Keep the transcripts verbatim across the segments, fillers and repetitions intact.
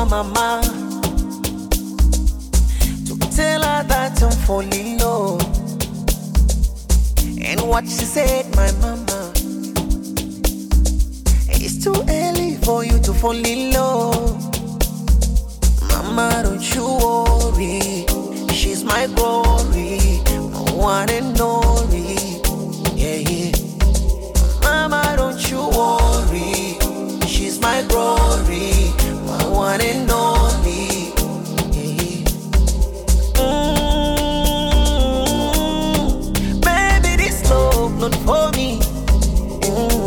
my mama to tell her that I'm falling low. And what she said, my mama, it's too early for you to fall in love. Mama, don't you worry, she's my glory, my one and only. Yeah, yeah. Mama, don't you worry, she's my glory, my one and only. Yeah, yeah. Mm, baby, this love not for me. Mm.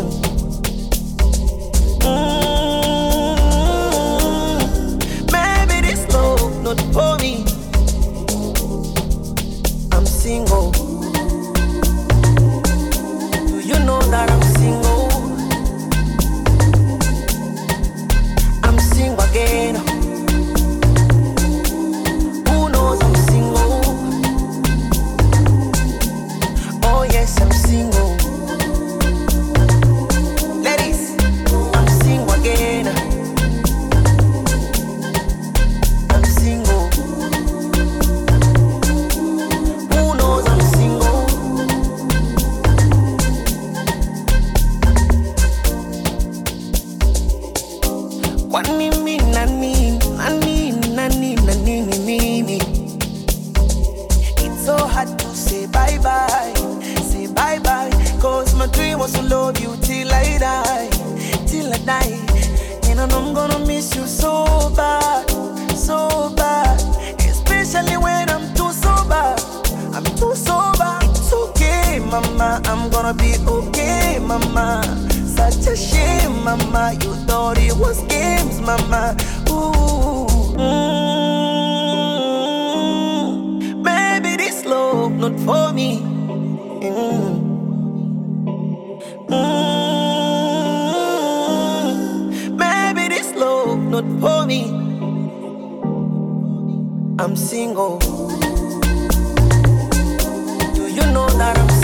Mm, baby, this love not for me. I'm single. Do you know that I'm single? I'm single again. Who knows I'm single? Oh yes, I'm single. Ladies, I'm single again. I'm single. Who knows I'm single? What me mean, nani, nani, nani, nani, nani. It's so hard to say bye bye, say bye bye. Cause my dream was to love you till I die, till I die. And I know I'm gonna miss you so bad, so bad. Especially when I'm too sober, I'm too sober. It's okay, mama, I'm gonna be okay, mama. Such a shame, mama, you thought it was games, mama. Ooh, mm, baby, this love not for me. Mm. Mm, baby, this love not for me. I'm single. Do you know that I'm